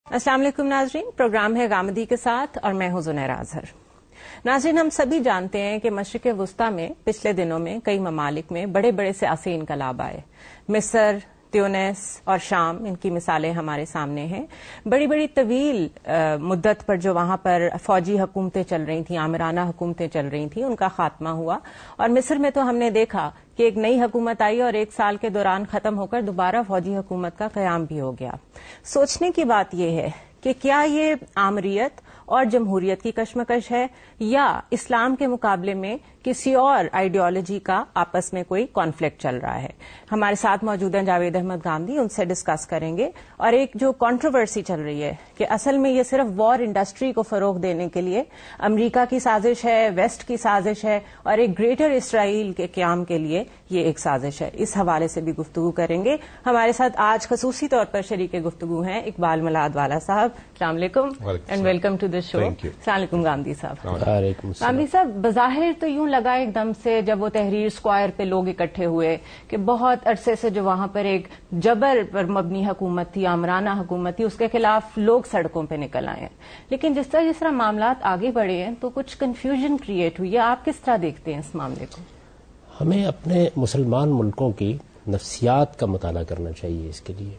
السلام علیکم ناظرین، پروگرام ہے غامدی کے ساتھ اور میں ہوں زنیرہ اظہر۔ ناظرین، ہم سبھی جانتے ہیں کہ مشرق وسطی میں پچھلے دنوں میں کئی ممالک میں بڑے بڑے سیاسی انقلاب آئے۔ مصر، تیونس اور شام ان کی مثالیں ہمارے سامنے ہیں۔ بڑی بڑی طویل مدت پر جو وہاں پر فوجی حکومتیں چل رہی تھیں، آمرانہ حکومتیں چل رہی تھیں، ان کا خاتمہ ہوا۔ اور مصر میں تو ہم نے دیکھا کہ ایک نئی حکومت آئی اور 1 سال کے دوران ختم ہو کر دوبارہ فوجی حکومت کا قیام بھی ہو گیا۔ سوچنے کی بات یہ ہے کہ کیا یہ آمریت اور جمہوریت کی کشمکش ہے یا اسلام کے مقابلے میں کسی اور آئیڈیالوجی کا آپس میں کوئی کانفلکٹ چل رہا ہے؟ ہمارے ساتھ موجود ہیں جاوید احمد غامدی، ان سے ڈسکس کریں گے۔ اور ایک جو کنٹروورسی چل رہی ہے کہ اصل میں یہ صرف وار انڈسٹری کو فروغ دینے کے لیے امریکہ کی سازش ہے، ویسٹ کی سازش ہے اور ایک گریٹر اسرائیل کے قیام کے لیے یہ ایک سازش ہے، اس حوالے سے بھی گفتگو کریں گے۔ ہمارے ساتھ آج خصوصی طور پر شریک گفتگو ہیں اقبال ملاد والا صاحب۔ السلام علیکم and welcome to the show. السلام علیکم غامدی صاحب۔ غامدی صاحب، بظاہر تو یوں لگا ایک دم سے جب وہ تحریر اسکوائر پہ لوگ اکٹھے ہوئے کہ بہت عرصے سے جو وہاں پر ایک جبر پر مبنی حکومت تھی، آمرانہ حکومت تھی، اس کے خلاف لوگ سڑکوں پہ نکل آئے ہیں۔ لیکن جس طرح معاملات آگے بڑھے ہیں تو کچھ کنفیوژن کریٹ ہوئی ہے۔ آپ کس طرح دیکھتے ہیں اس معاملے کو؟ ہمیں اپنے مسلمان ملکوں کی نفسیات کا مطالعہ کرنا چاہیے۔ اس کے لیے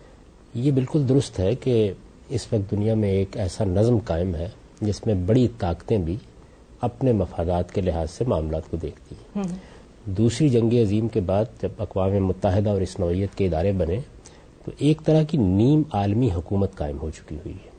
یہ بالکل درست ہے کہ اس وقت دنیا میں ایک ایسا نظم قائم ہے جس میں بڑی طاقتیں بھی اپنے مفادات کے لحاظ سے معاملات کو دیکھتی ہیں۔ دوسری جنگ عظیم کے بعد جب اقوام متحدہ اور اس نوعیت کے ادارے بنے تو ایک طرح کی نیم عالمی حکومت قائم ہو چکی ہوئی ہے۔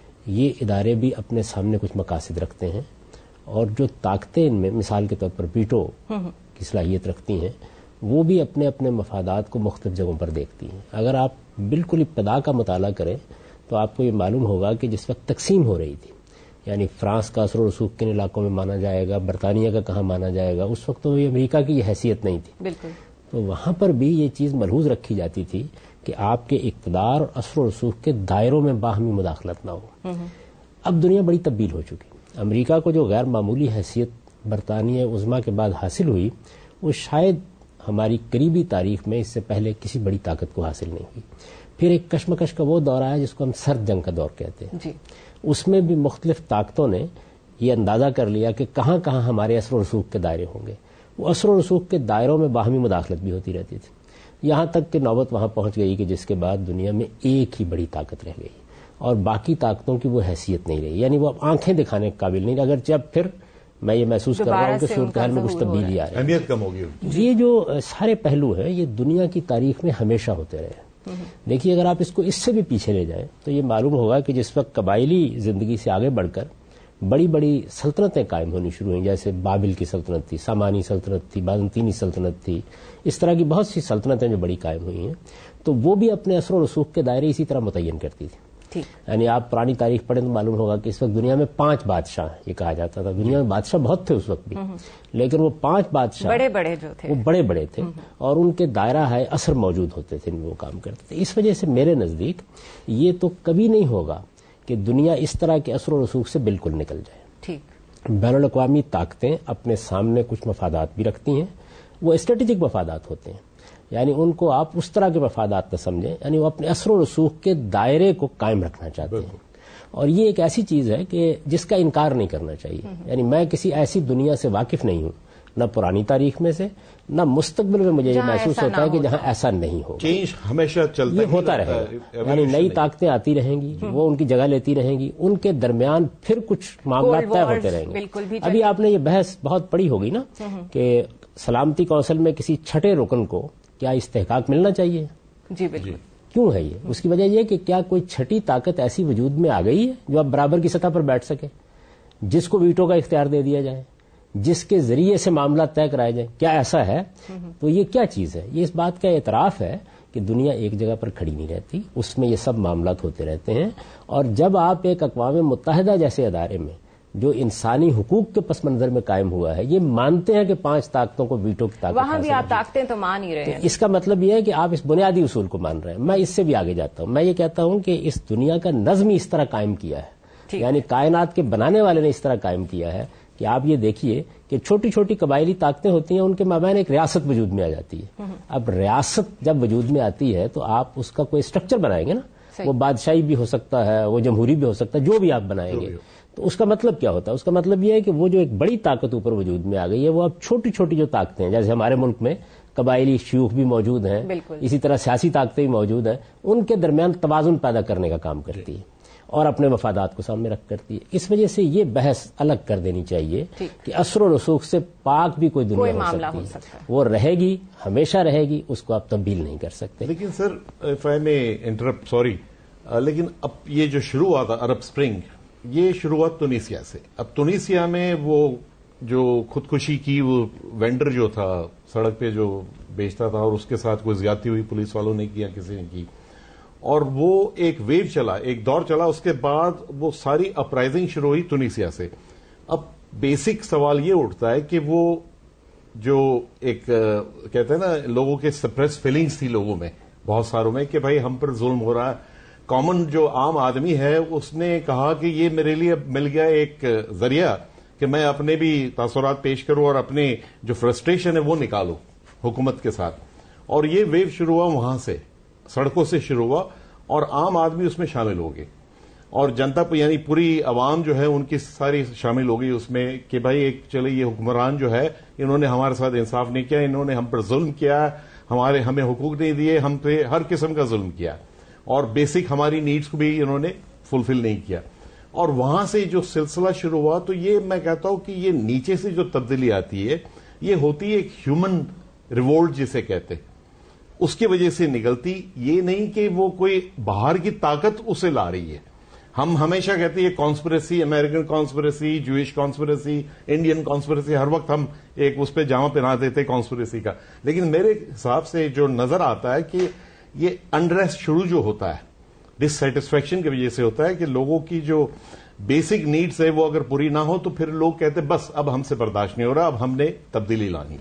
یہ ادارے بھی اپنے سامنے کچھ مقاصد رکھتے ہیں اور جو طاقتیں ان میں مثال کے طور پر ویٹو کی صلاحیت رکھتی ہیں وہ بھی اپنے اپنے مفادات کو مختلف جگہوں پر دیکھتی ہیں۔ اگر آپ بالکل ابتدا کا مطالعہ کریں تو آپ کو یہ معلوم ہوگا کہ جس وقت تقسیم ہو رہی تھی، یعنی فرانس کا اثر و رسوخ کن علاقوں میں مانا جائے گا، برطانیہ کا کہاں مانا جائے گا، اس وقت تو امریکہ کی یہ حیثیت نہیں تھی۔ بالکل۔ تو وہاں پر بھی یہ چیز ملحوظ رکھی جاتی تھی کہ آپ کے اقتدار اور اثر و رسوخ کے دائروں میں باہمی مداخلت نہ ہو۔ اب دنیا بڑی تبدیل ہو چکی۔ امریکہ کو جو غیر معمولی حیثیت برطانیہ عظمیٰ کے بعد حاصل ہوئی وہ شاید ہماری قریبی تاریخ میں اس سے پہلے کسی بڑی طاقت کو حاصل نہیں ہوئی۔ پھر ایک کشمکش کا وہ دور آیا جس کو ہم سرد جنگ کا دور کہتے ہیں۔ جی۔ اس میں بھی مختلف طاقتوں نے یہ اندازہ کر لیا کہ کہاں کہاں ہمارے اثر و رسوخ کے دائرے ہوں گے۔ وہ اثر و رسوخ کے دائروں میں باہمی مداخلت بھی ہوتی رہتی تھی، یہاں تک کہ نوبت وہاں پہنچ گئی کہ جس کے بعد دنیا میں ایک ہی بڑی طاقت رہ گئی اور باقی طاقتوں کی وہ حیثیت نہیں رہی، یعنی وہ آنکھیں دکھانے کے قابل نہیں، اگر جب پھر میں یہ محسوس کر رہا ہوں کہ صورتحال میں کچھ تبدیلی آ رہی ہے، اہمیت کم ہوگی۔ یہ جو سارے پہلو ہیں یہ دنیا کی تاریخ میں ہمیشہ ہوتے رہے۔ دیکھیے، اگر آپ اس کو اس سے بھی پیچھے لے جائیں تو یہ معلوم ہوگا کہ جس وقت قبائلی زندگی سے آگے بڑھ کر بڑی بڑی سلطنتیں قائم ہونی شروع ہوئیں، جیسے بابل کی سلطنت تھی، سامانی سلطنت تھی، بازنطینی سلطنت تھی، اس طرح کی بہت سی سلطنتیں جو بڑی قائم ہوئی ہیں، تو وہ بھی اپنے اثر و رسوخ کے دائرے اسی طرح متعین کرتی تھی۔ یعنی آپ پرانی تاریخ پڑھیں تو معلوم ہوگا کہ اس وقت دنیا میں 5 بادشاہ ہیں، یہ کہا جاتا تھا۔ دنیا میں بادشاہ بہت تھے اس وقت بھی، لیکن وہ 5 بادشاہ بڑے بڑے جو تھے، وہ بڑے بڑے تھے اور ان کے دائرہ ہے اثر موجود ہوتے تھے، وہ کام کرتے تھے۔ اس وجہ سے میرے نزدیک یہ تو کبھی نہیں ہوگا کہ دنیا اس طرح کے اثر و رسوخ سے بالکل نکل جائے۔ ٹھیک، بین الاقوامی طاقتیں اپنے سامنے کچھ مفادات بھی رکھتی ہیں، وہ اسٹریٹجک مفادات ہوتے ہیں، یعنی ان کو آپ اس طرح کے مفادات نہ سمجھیں، یعنی وہ اپنے اثر و رسوخ کے دائرے کو قائم رکھنا چاہتے ہیں۔ اور یہ ایک ایسی چیز ہے کہ جس کا انکار نہیں کرنا چاہیے۔ یعنی میں کسی ایسی دنیا سے واقف نہیں ہوں، نہ پرانی تاریخ میں سے نہ مستقبل میں مجھے یہ محسوس ہوتا ہے کہ جہاں ایسا نہیں ہوگا۔ چینج ہمیشہ چلتا یہ ہوتا رہے گا، یعنی نئی طاقتیں آتی رہیں گی، وہ ان کی جگہ لیتی رہیں گی، ان کے درمیان پھر کچھ معاملات طے ہوتے رہیں گے۔ ابھی آپ نے یہ بحث بہت پڑی ہوگی نا کہ سلامتی کونسل میں کسی چھٹے رکن کو کیا استحقاق ملنا چاہیے؟ جی بالکل۔ کیوں ہے یہ؟ اس کی وجہ یہ کہ کیا کوئی چھٹی طاقت ایسی وجود میں آ گئی ہے جو اب برابر کی سطح پر بیٹھ سکے، جس کو ویٹو کا اختیار دے دیا جائے، جس کے ذریعے سے معاملات طے کرائے جائیں؟ کیا ایسا ہے؟ تو یہ کیا چیز ہے؟ یہ اس بات کا اعتراف ہے کہ دنیا ایک جگہ پر کھڑی نہیں رہتی، اس میں یہ سب معاملات ہوتے رہتے ہیں۔ اور جب آپ ایک اقوام متحدہ جیسے ادارے میں جو انسانی حقوق کے پس منظر میں قائم ہوا ہے، یہ مانتے ہیں کہ 5 طاقتوں کو ویٹو کی طاقت، وہاں بھی آپ طاقتیں تو مان ہی رہے ہیں، اس کا مطلب یہ ہے کہ آپ اس بنیادی اصول کو مان رہے ہیں۔ میں اس سے بھی آگے جاتا ہوں، میں یہ کہتا ہوں کہ اس دنیا کا نظم ہی اس طرح قائم کیا ہے، یعنی کائنات کے بنانے والے نے اس طرح قائم کیا ہے کہ آپ یہ دیکھیے کہ چھوٹی چھوٹی قبائلی طاقتیں ہوتی ہیں، ان کے مابین ایک ریاست وجود میں آ جاتی ہے۔ اب ریاست جب وجود میں آتی ہے تو آپ اس کا کوئی اسٹرکچر بنائیں گے نا، وہ بادشاہی بھی ہو سکتا ہے, وہ جمہوری بھی ہو سکتا ہے, جو بھی آپ بنائیں گے. تو اس کا مطلب کیا ہوتا ہے؟ اس کا مطلب یہ ہے کہ وہ جو ایک بڑی طاقت اوپر وجود میں آ گئی ہے, وہ اب چھوٹی چھوٹی جو طاقتیں ہیں, جیسے ہمارے ملک میں قبائلی شیوخ بھی موجود ہیں, اسی طرح سیاسی طاقتیں بھی موجود ہیں, ان کے درمیان توازن پیدا کرنے کا کام کرتی ہے اور اپنے مفادات کو سامنے رکھ کرتی ہے. اس وجہ سے یہ بحث الگ کر دینی چاہیے کہ اثر و رسوخ سے پاک بھی کوئی دنیا ہو سکتی ہے, وہ رہے گی, ہمیشہ رہے گی, اس کو آپ تبدیل نہیں کر سکتے. لیکن sir, if I may interrupt, sorry, لیکن اب یہ جو شروع ہوا تھا عرب سپرنگ, یہ شروعات تونسیا سے. اب تونسیا میں وہ جو خودکشی کی وہ وینڈر جو تھا سڑک پہ جو بیچتا تھا, اور اس کے ساتھ کوئی زیادتی ہوئی, پولیس والوں نے کیا, کسی نے کی, اور وہ ایک ویو چلا, ایک دور چلا. اس کے بعد وہ ساری اپرائزنگ شروع ہوئی تونسیا سے. اب بیسک سوال یہ اٹھتا ہے کہ وہ جو ایک کہتے ہیں نا, لوگوں کے سپریس فیلنگز تھی لوگوں میں, بہت ساروں میں, کہ بھائی ہم پر ظلم ہو رہا ہے. کامن جو عام آدمی ہے اس نے کہا کہ یہ میرے لیے مل گیا ایک ذریعہ کہ میں اپنے بھی تاثرات پیش کروں اور اپنے جو فرسٹریشن ہے وہ نکالوں حکومت کے ساتھ. اور یہ ویو شروع ہوا وہاں سے, سڑکوں سے شروع ہوا, اور عام آدمی اس میں شامل ہو گئے, اور جنتا یعنی پوری عوام جو ہے ان کی ساری شامل ہو گئی اس میں کہ بھائی ایک چلے یہ حکمران جو ہے انہوں نے ہمارے ساتھ انصاف نہیں کیا, انہوں نے ہم پر ظلم کیا, ہمیں حقوق نہیں دیے, ہم پہ ہر قسم کا ظلم کیا, اور بیسک ہماری نیڈز کو بھی انہوں نے فلفل نہیں کیا. اور وہاں سے جو سلسلہ شروع ہوا, تو یہ میں کہتا ہوں کہ یہ نیچے سے جو تبدیلی آتی ہے یہ ہوتی ہے ایک ہیومن ریوولٹ جسے کہتے, اس کی وجہ سے نکلتی, یہ نہیں کہ وہ کوئی باہر کی طاقت اسے لا رہی ہے. ہم ہمیشہ کہتے ہیں conspiracy, American conspiracy, Jewish conspiracy, Indian conspiracy, ہر وقت ہم ایک اس پہ جامع پہنا دیتے کانسپریسی کا. لیکن میرے حساب سے جو نظر آتا ہے کہ یہ انریسٹ شروع جو ہوتا ہے ڈسسیٹسفیکشن کی وجہ سے ہوتا ہے, کہ لوگوں کی جو بیسک نیڈز ہے وہ اگر پوری نہ ہو تو پھر لوگ کہتے بس اب ہم سے برداشت نہیں ہو رہا, اب ہم نے تبدیلی لانی.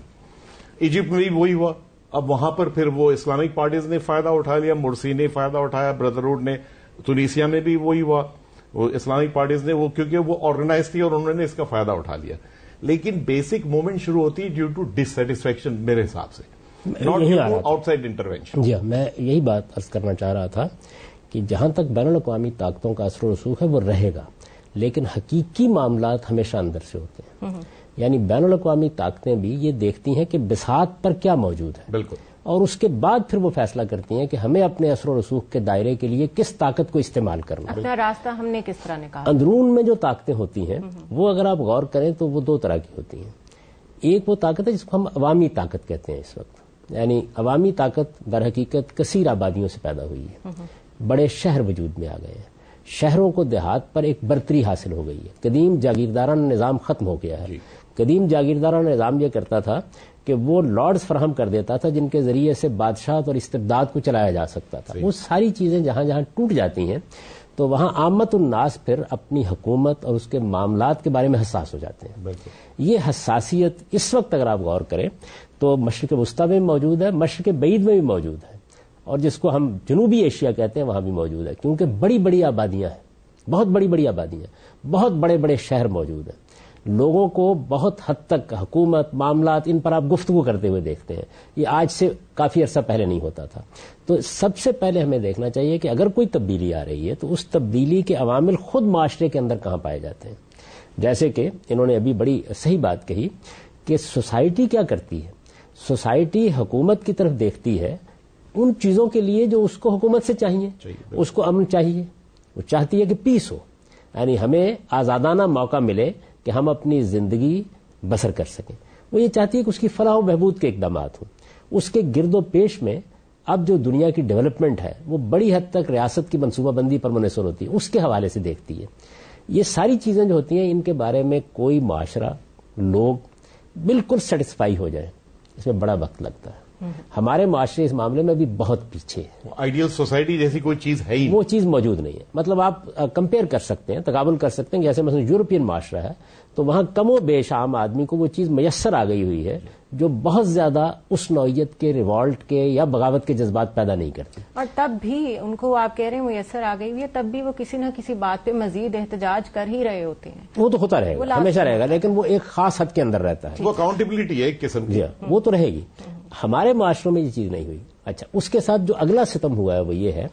ایجپٹ میں بھی وہی ہوا. اب وہاں پر پھر وہ اسلامک پارٹیز نے فائدہ اٹھا لیا, مرسی نے فائدہ اٹھایا, بردرہوڈ نے. تونسیا میں بھی وہی ہوا, وہ اسلامک پارٹیز نے, وہ کیونکہ وہ آرگنائز تھی اور انہوں نے اس کا فائدہ اٹھا لیا. لیکن بیسک موومنٹ شروع ہوتی ہے ڈیو ٹو ڈسسیٹسفیکشن میرے حساب سے, not due to outside intervention. جی میں یہی بات عرض کرنا چاہ رہا تھا کہ جہاں تک بین الاقوامی طاقتوں کا اثر و رسوخ ہے وہ رہے گا, لیکن حقیقی معاملات ہمیشہ اندر سے ہوتے ہیں. یعنی بین الاقوامی طاقتیں بھی یہ دیکھتی ہیں کہ بساط پر کیا موجود ہے, بالکل, اور اس کے بعد پھر وہ فیصلہ کرتی ہیں کہ ہمیں اپنے اثر و رسوخ کے دائرے کے لیے کس طاقت کو استعمال کرنا ہے. اپنا راستہ ہم نے کس طرح نکالا. اندرون میں جو طاقتیں ہوتی ہیں وہ اگر آپ غور کریں تو وہ دو طرح کی ہوتی ہیں. ایک وہ طاقت ہے جس کو ہم عوامی طاقت کہتے ہیں اس وقت, یعنی عوامی طاقت در حقیقت کثیر آبادیوں سے پیدا ہوئی ہے. بڑے شہر وجود میں آ گئے ہیں, شہروں کو دیہات پر ایک برتری حاصل ہو گئی ہے. قدیم جاگیردارانہ نظام ختم ہو گیا ہے. قدیم جاگیردارانہ نظام یہ کرتا تھا کہ وہ لارڈز فراہم کر دیتا تھا جن کے ذریعے سے بادشاہت اور استبداد کو چلایا جا سکتا تھا. وہ ساری چیزیں جہاں جہاں ٹوٹ جاتی ہیں تو وہاں عامت الناس پھر اپنی حکومت اور اس کے معاملات کے بارے میں حساس ہو جاتے ہیں. یہ حساسیت اس وقت اگر آپ غور کریں تو مشرق وسطیٰ میں موجود ہے, مشرق بعید میں بھی موجود ہے, اور جس کو ہم جنوبی ایشیا کہتے ہیں وہاں بھی موجود ہے, کیونکہ بڑی بڑی آبادیاں ہیں, بہت بڑی بڑی آبادیاں, بہت بڑے بڑے شہر موجود ہیں. لوگوں کو بہت حد تک حکومت, معاملات, ان پر آپ گفتگو کرتے ہوئے دیکھتے ہیں. یہ آج سے کافی عرصہ پہلے نہیں ہوتا تھا. تو سب سے پہلے ہمیں دیکھنا چاہیے کہ اگر کوئی تبدیلی آ رہی ہے تو اس تبدیلی کے عوامل خود معاشرے کے اندر کہاں پائے جاتے ہیں. جیسے کہ انہوں نے ابھی بڑی صحیح بات کہی کہ سوسائٹی کیا کرتی ہے. سوسائٹی حکومت کی طرف دیکھتی ہے ان چیزوں کے لیے جو اس کو حکومت سے چاہیے. اس کو امن چاہیے, وہ چاہتی ہے کہ پیس ہو, یعنی ہمیں آزادانہ موقع ملے کہ ہم اپنی زندگی بسر کر سکیں. وہ یہ چاہتی ہے کہ اس کی فلاح و بہبود کے اقدامات ہوں. اس کے گرد و پیش میں اب جو دنیا کی ڈیولپمنٹ ہے وہ بڑی حد تک ریاست کی منصوبہ بندی پر منحصر ہوتی ہے, اس کے حوالے سے دیکھتی ہے. یہ ساری چیزیں جو ہوتی ہیں ان کے بارے میں کوئی معاشرہ, لوگ بالکل سیٹسفائی ہو جائے, اس میں بڑا وقت لگتا ہے. ہمارے معاشرے اس معاملے میں بھی بہت پیچھے ہے. آئیڈیل سوسائٹی جیسی کوئی چیز ہے ہی, وہ چیز موجود نہیں ہے. مطلب آپ کمپیئر کر سکتے ہیں, تقابل کر سکتے ہیں. جیسے مثلا یورپین معاشرہ ہے تو وہاں کم و بیش عام آدمی کو وہ چیز میسر آ گئی ہوئی ہے جو بہت زیادہ اس نوعیت کے ریوالٹ کے یا بغاوت کے جذبات پیدا نہیں کرتی. اور تب بھی ان کو آپ کہہ رہے ہیں میسر آ گئی ہوئی ہے, تب بھی وہ کسی نہ کسی بات پہ مزید احتجاج کر ہی رہے ہوتے ہیں. وہ تو ہوتا رہے گا, ہمیشہ رہے گا, لیکن وہ ایک خاص حد کے اندر رہتا ہے. وہ اکاؤنٹیبلٹی ہے ایک قسم کی, وہ تو رہے گی. ہمارے معاشروں میں یہ چیز نہیں ہوئی. اچھا, اس کے ساتھ جو اگلا ستم ہوا ہے وہ یہ ہے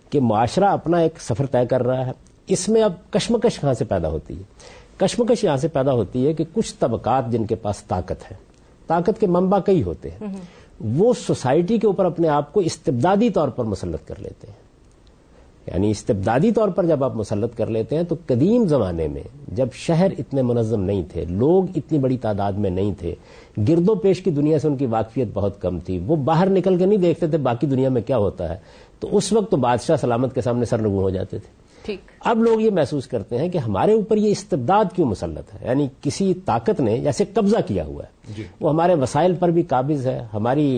کہ معاشرہ اپنا ایک سفر طے کر رہا ہے. اس میں اب کشمکش کہاں سے پیدا ہوتی ہے؟ کشمکش یہاں سے پیدا ہوتی ہے کہ کچھ طبقات جن کے پاس طاقت ہے، طاقت کے منبع کئی ہوتے ہیں، وہ سوسائٹی کے اوپر اپنے آپ کو استبدادی طور پر مسلط کر لیتے ہیں. یعنی استبدادی طور پر جب آپ مسلط کر لیتے ہیں تو قدیم زمانے میں جب شہر اتنے منظم نہیں تھے، لوگ اتنی بڑی تعداد میں نہیں تھے، گرد و پیش کی دنیا سے ان کی واقفیت بہت کم تھی، وہ باہر نکل کے نہیں دیکھتے تھے باقی دنیا میں کیا ہوتا ہے، تو اس وقت تو بادشاہ سلامت کے سامنے سرنگوں ہو جاتے تھے. اب لوگ یہ محسوس کرتے ہیں کہ ہمارے اوپر یہ استبداد کیوں مسلط ہے، یعنی کسی طاقت نے جیسے قبضہ کیا ہوا ہے، وہ ہمارے وسائل پر بھی قابض ہے، ہماری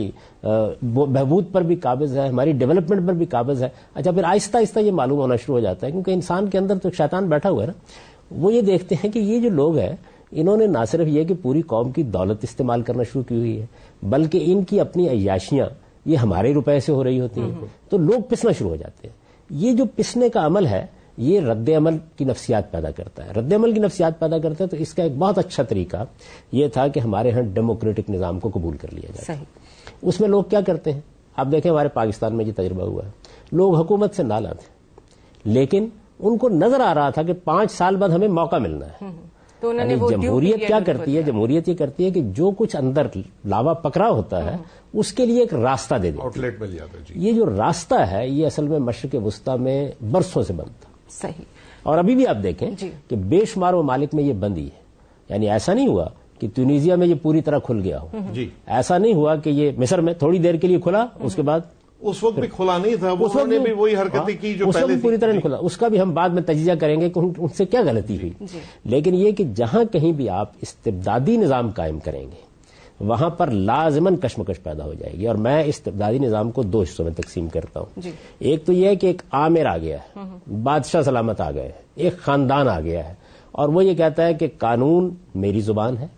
بہبود پر بھی قابض ہے، ہماری ڈیولپمنٹ پر بھی قابض ہے. اچھا پھر آہستہ آہستہ یہ معلوم ہونا شروع ہو جاتا ہے کیونکہ انسان کے اندر تو شیطان بیٹھا ہوا ہے نا. وہ یہ دیکھتے ہیں کہ یہ جو لوگ ہیں انہوں نے نہ صرف یہ کہ پوری قوم کی دولت استعمال کرنا شروع کی ہوئی ہے، بلکہ ان کی اپنی عیاشیاں یہ ہمارے روپے سے ہو رہی ہوتی ہیں، تو لوگ پسنا شروع ہو جاتے ہیں. یہ جو پسنے کا عمل ہے یہ رد عمل کی نفسیات پیدا کرتا ہے. رد عمل کی نفسیات پیدا کرتا ہے تو اس کا ایک بہت اچھا طریقہ یہ تھا کہ ہمارے ہاں ڈیموکریٹک نظام کو قبول کر لیا جائے. اس میں لوگ کیا کرتے ہیں، آپ دیکھیں ہمارے پاکستان میں یہ تجربہ ہوا ہے، لوگ حکومت سے نالاں تھے لیکن ان کو نظر آ رہا تھا کہ 5 سال بعد ہمیں موقع ملنا ہے. تو یعنی جمہوریت کیا کرتی ہے، جمہوریت یہ کرتی ہے کہ جو کچھ اندر لاوا پکڑا ہوتا ہے اس کے لیے ایک راستہ دے دیتی ہے، آؤٹ لیٹ مل جاتا ہے. یہ جو راستہ ہے یہ اصل میں مشرق وسطیٰ میں برسوں سے بند تھا. صحیح. اور ابھی بھی آپ دیکھیں کہ بے شمار ممالک میں یہ بند ہی ہے. یعنی ایسا نہیں ہوا کہ تونیزیا میں یہ پوری طرح کھل گیا ہو، ایسا نہیں ہوا کہ یہ مصر میں تھوڑی دیر کے لیے کھلا اس کے بعد اس وقت بھی کھلا نہیں تھا، اس وقت بھی وہی حرکتیں کی جو پہلے پوری طرح نہیں کھلا. اس کا بھی ہم بعد میں تجزیہ کریں گے کہ ان سے کیا غلطی ہوئی. لیکن یہ کہ جہاں کہیں بھی آپ استبدادی نظام قائم کریں گے وہاں پر لازماً کشمکش پیدا ہو جائے گی. اور میں استبدادی نظام کو 2 حصوں میں تقسیم کرتا ہوں. ایک تو یہ ہے کہ ایک آمر آ گیا ہے، بادشاہ سلامت آ گئے، ایک خاندان آ گیا ہے اور وہ یہ کہتا ہے کہ قانون میری زبان ہے،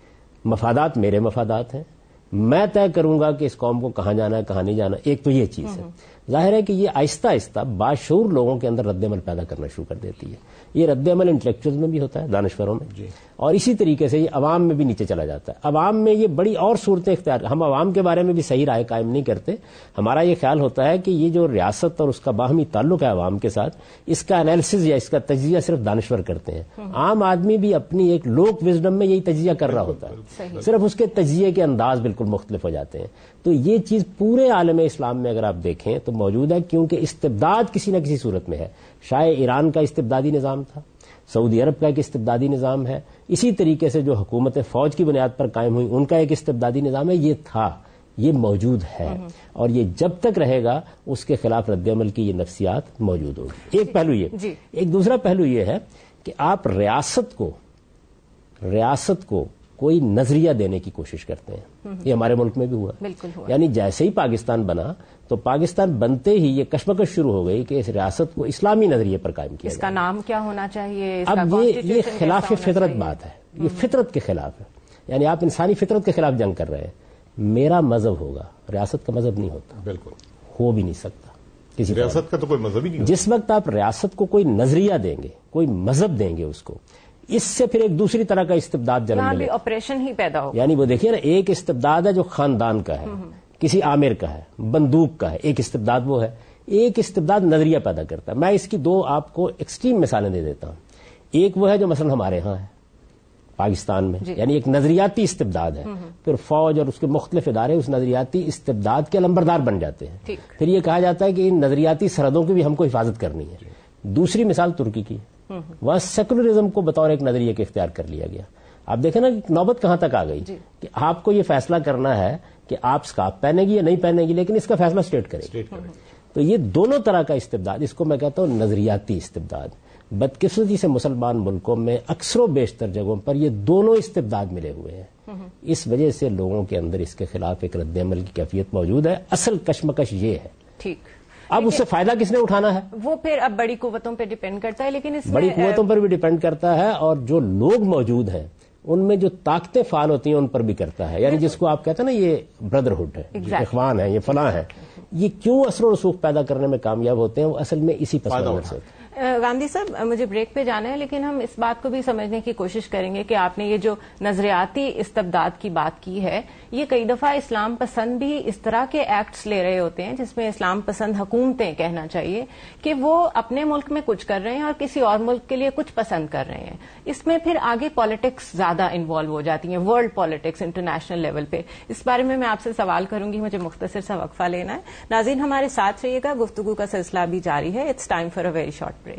مفادات میرے مفادات ہیں، میں طے کروں گا کہ اس قوم کو کہاں جانا ہے کہاں نہیں جانا. ایک تو یہ چیز ہے. ظاہر ہے کہ یہ آہستہ آہستہ باشعور لوگوں کے اندر رد عمل پیدا کرنا شروع کر دیتی ہے. یہ رد عمل انٹلیکچوئل میں بھی ہوتا ہے، دانشوروں میں، اور اسی طریقے سے یہ عوام میں بھی نیچے چلا جاتا ہے. عوام میں یہ بڑی اور صورتیں اختیار، ہم عوام کے بارے میں بھی صحیح رائے قائم نہیں کرتے. ہمارا یہ خیال ہوتا ہے کہ یہ جو ریاست اور اس کا باہمی تعلق ہے عوام کے ساتھ، اس کا انالیسز یا اس کا تجزیہ صرف دانشور کرتے ہیں. عام آدمی بھی اپنی ایک لوک وزڈم میں یہی تجزیہ کر رہا ہوتا ہے، صرف اس کے تجزیے کے انداز بالکل مختلف ہو جاتے ہیں. تو یہ چیز پورے عالم اسلام میں اگر آپ دیکھیں تو موجود ہے، کیونکہ استبداد کسی نہ کسی صورت میں ہے. شاہ ایران کا استبدادی نظام تھا، سعودی عرب کا ایک استبدادی نظام ہے، اسی طریقے سے جو حکومت فوج کی بنیاد پر قائم ہوئی ان کا ایک استبدادی نظام ہے. یہ تھا، یہ موجود ہے، اور یہ جب تک رہے گا اس کے خلاف رد عمل کی یہ نفسیات موجود ہوگی. ایک پہلو یہ. ایک دوسرا پہلو یہ ہے کہ آپ ریاست کو کوئی نظریہ دینے کی کوشش کرتے ہیں. یہ ہمارے ملک میں بھی ہوا. یعنی جیسے ہی پاکستان بنا تو پاکستان بنتے ہی یہ کشمکش شروع ہو گئی کہ اس ریاست کو اسلامی نظریے پر قائم کیا. اس کا نام کیا ہونا چاہیے؟ اب یہ خلاف فطرت بات ہے، یہ فطرت کے خلاف ہے. یعنی آپ انسانی فطرت کے خلاف جنگ کر رہے ہیں. میرا مذہب ہوگا، ریاست کا مذہب نہیں ہوتا، بالکل ہو بھی نہیں سکتا. کسی ریاست کا تو کوئی مذہب ہی نہیں ہوتا. جس وقت آپ ریاست کو کوئی نظریہ دیں گے، کوئی مذہب دیں گے اس کو، اس سے پھر ایک دوسری طرح کا استبداد جنم ملے، آپریشن ہی پیدا ہوگا. یعنی وہ دیکھیے نا، ایک استبداد ہے جو خاندان کا ہے، کسی آمر کا ہے، بندوق کا ہے. ایک استبداد وہ ہے. ایک استبداد نظریہ پیدا کرتا ہے. میں اس کی 2 آپ کو ایکسٹریم مثالیں دے دیتا ہوں. ایک وہ ہے جو مثلا ہمارے ہاں ہے پاکستان میں، یعنی ایک نظریاتی استبداد ہے. پھر فوج اور اس کے مختلف ادارے اس نظریاتی استبداد کے علمبردار بن جاتے ہیں. پھر یہ کہا جاتا ہے کہ ان نظریاتی سرحدوں کی بھی ہم کو حفاظت کرنی ہے. دوسری مثال ترکی کی، وہاں سیکولرزم کو بطور ایک نظریے کے اختیار کر لیا گیا. آپ دیکھیں نا کہ نوبت کہاں تک آ گئی کہ آپ کو یہ فیصلہ کرنا ہے کہ آپ سکارف پہنے گی یا نہیں پہنے گی، لیکن اس کا فیصلہ اسٹیٹ کرے. تو یہ دونوں طرح کا استبداد، اس کو میں کہتا ہوں نظریاتی استبداد. بدقسمتی سے مسلمان ملکوں میں اکثر و بیشتر جگہوں پر یہ دونوں استبداد ملے ہوئے ہیں. اس وجہ سے لوگوں کے اندر اس کے خلاف ایک رد عمل کی کیفیت موجود ہے. اصل کشمکش یہ ہے. ٹھیک. اب اس سے فائدہ کس نے اٹھانا ہے؟ وہ پھر اب بڑی قوتوں پہ ڈیپینڈ کرتا ہے. لیکن اس بڑی قوتوں پر بھی ڈیپینڈ کرتا ہے، اور جو لوگ موجود ہیں ان میں جو طاقتیں فعال ہوتی ہیں ان پر بھی کرتا ہے. یعنی جس کو آپ کہتے ہیں نا یہ بردرہڈ ہے، اخوان ہے، یہ فلاں ہے، یہ کیوں اثر و رسوخ پیدا کرنے میں کامیاب ہوتے ہیں؟ وہ اصل میں اسی پس منظر سے. گاندھی صاحب مجھے بریک پہ جانا ہے، لیکن ہم اس بات کو بھی سمجھنے کی کوشش کریں گے کہ آپ نے یہ جو نظریاتی استبداد کی بات کی ہے، یہ کئی دفعہ اسلام پسند بھی اس طرح کے ایکٹس لے رہے ہوتے ہیں جس میں اسلام پسند حکومتیں کہنا چاہیے کہ وہ اپنے ملک میں کچھ کر رہے ہیں اور کسی اور ملک کے لیے کچھ پسند کر رہے ہیں. اس میں پھر آگے پالیٹکس زیادہ انوالو ہو جاتی ہیں، ورلڈ پالیٹکس انٹرنیشنل لیول پہ. اس بارے میں آپ سے سوال کروں گی، مجھے مختصر سا وقفہ لینا ہے. ناظرین ہمارے ساتھ رہیے گا، گفتگو کا سلسلہ بھی جاری ہے. It's time for a very short break.